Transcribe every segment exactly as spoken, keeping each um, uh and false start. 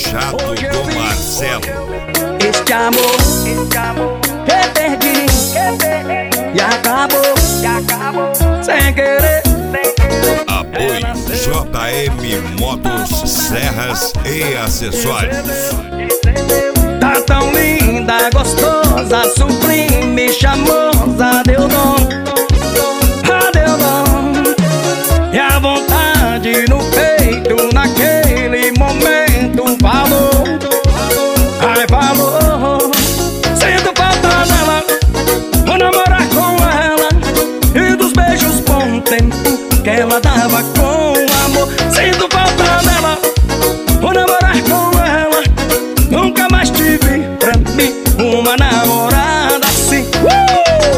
Jato do Marcelo. Este amor, este amor que perdi, que perdi e acabou, e acabou sem querer, sem querer. Apoio J M Motos, Serras e Acessórios. Tá tão linda, gostosa, sublime, charmosa, deu dom, ah, deu dom. E a vontade no peito, naquele momento, falou, ai falou. Sinto falta dela, vou namorar com ela, e dos beijos bom tempo que ela dava com amor. Sinto falta dela, vou namorar com ela, nunca mais tive pra mim uma namorada assim. Uh!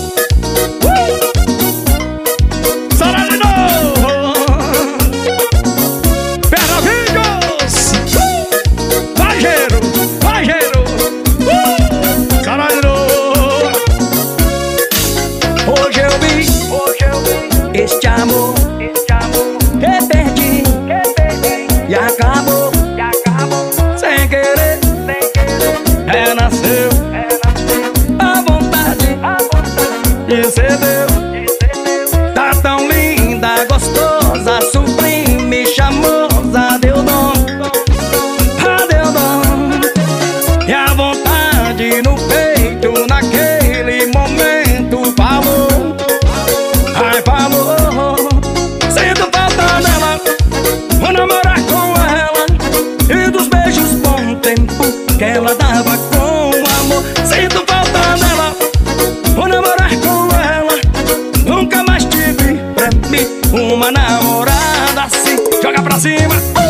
Uh! Sara de novo! Peravilhos! Uh! Pajeiro! Pajeiro! Uh! Sara de novo! Hoje eu vi, hoje eu vi este amor, este amor que perdi, que perdi e acabou, e acabou sem querer, sem querer. É nasceu, é nasceu a vontade, a vontade e cedeu, e cedeu. Tá tão linda, gostosa, sublime, charmosa, deu dom, ah, deu dom. E a vontade no peito, naquele momento, falou, ai falou. Sinto falta dela, vou namorar com ela, e dos beijos bom tempo que ela dava com amor. Sinto falta dela, vou namorar com ela, nunca mais tive pra mim uma namorada assim. Joga pra cima!